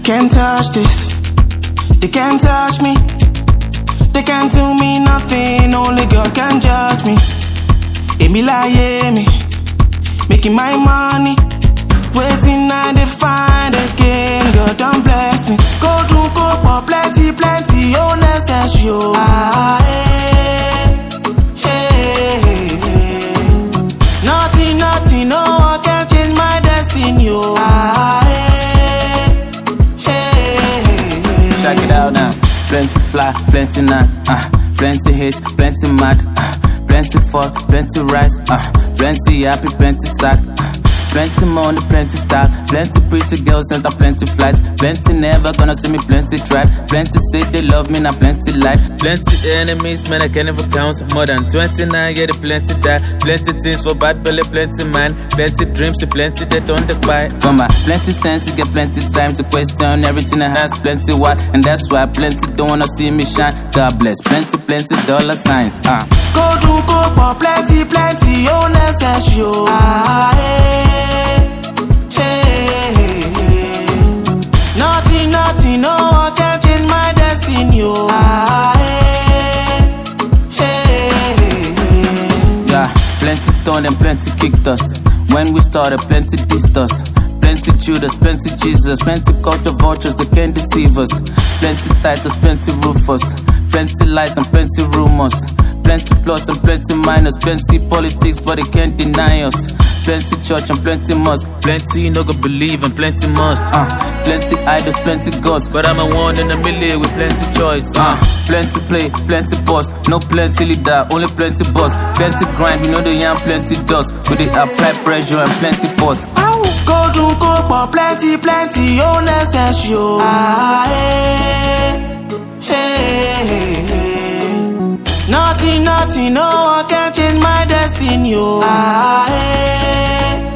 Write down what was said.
Can't touch this, they can't touch me. They can't do me nothing, only God can judge me. Emi lie me, making my money, waiting and they find again. God don't bless me. Go do go for plenty, plenty, oh necessary. Nothing, nothing, no one can change my destiny. Check it out now. Plenty fly, plenty none, plenty hate, plenty mad, plenty fall, plenty rise, plenty happy, plenty sad, plenty money, plenty style, plenty pretty girls and plenty flights, plenty never gonna see me, plenty tried, plenty say they love me, now plenty light, plenty enemies, man I can't even count, more than 29, yeah they plenty die, plenty things for bad belly, plenty man, plenty dreams, plenty they don't buy, come on, plenty sense, you get plenty time to question everything I has, plenty why, and that's why plenty don't wanna see me shine, God bless, plenty, plenty dollar signs, Go do go for plenty, plenty, oh necessary, Nothing, nothing, no one can change my destiny, Yeah, plenty stone and plenty kicked us. When we started, plenty dissed us. Plenty Judas, plenty Jesus, plenty caught the vultures that can't deceive us. Plenty titles, plenty Rufus, plenty lies and plenty rumors. Plenty plus and plenty minus, plenty politics, but they can't deny us. Plenty church and plenty mosque, plenty no go believe and plenty must. Plenty idols, plenty gods, but I'm a one in a million with plenty choice. Plenty play, plenty boss, no plenty leader, only plenty boss. Plenty grind, you know the young plenty dust. We they apply pressure and plenty force. Go do go for plenty, plenty, oh necessary, Nothing, nothing, no one can change my destiny,